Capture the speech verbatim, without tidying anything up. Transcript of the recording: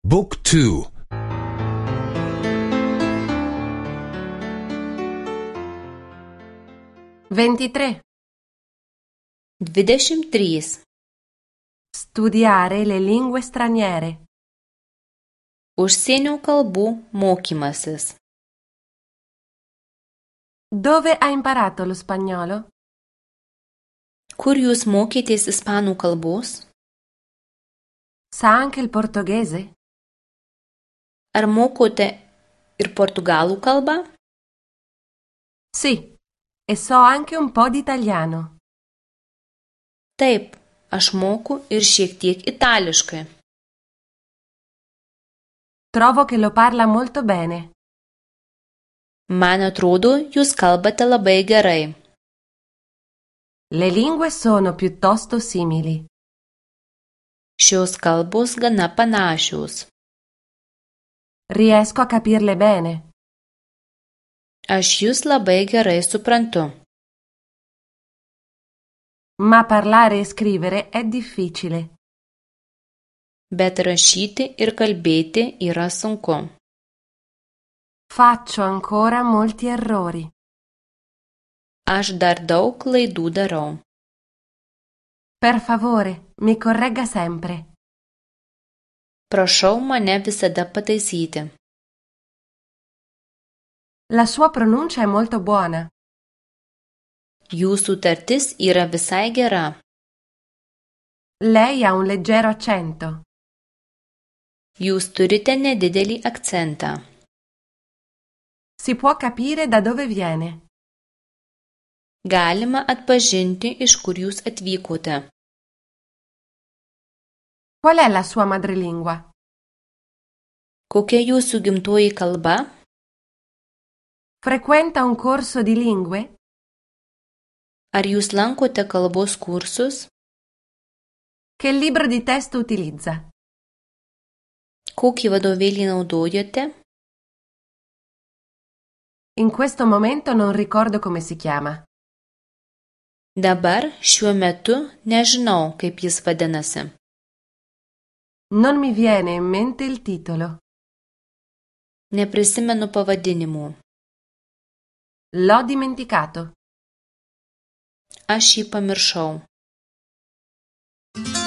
Book two. ventitré. Dvidešimt trys. Studiare le lingue straniere. Užsienio kalbų mokymasis. Dove ha imparato lo spagnolo? Kur jūs mokėtės ispanų kalbos? Sa anche il portoghese? Ar mokote ir portugalų kalbą? Sì, e so anche un po' di italiano. Taip, aš moku ir šiek tiek itališkai. Trovo che lo parla molto bene. Man atrodo, jūs kalbate labai gerai. Le lingue sono piuttosto simili. Šios kalbos gana panašios. Riesco a capirle bene. Aš jūs labai gerai suprantu. Ma parlare e scrivere è difficile. Bet rašyti ir kalbėti yra sunku. Faccio ancora molti errori. Aš dar daug klaidų darau. Per favore, mi corregga sempre. Prašau mane visada pataisyti. La sua pronuncia è molto buona. Jūsų tartis yra visai gera. Lei ha un leggero accento. Jūs turite nedidelį akcentą. Si può capire da dove viene. Galima atpažinti, iš kur jūs atvykote. Qual è la sua madrelingua? Kokia jūsų gimtoji kalba? Frequenta un corso di lingue? Ar jūs lankote kalbos kursus? Che libro di testo utilizza? Kokį vadovėlį naudojate? In questo momento non ricordo come si chiama. Dabar šiuo metu nežinau, kaip jis vadinasi. Non mi viene in mente il titolo. Neprisimenu pavadinimų. L'ho dimenticato. Aš jį pamiršau.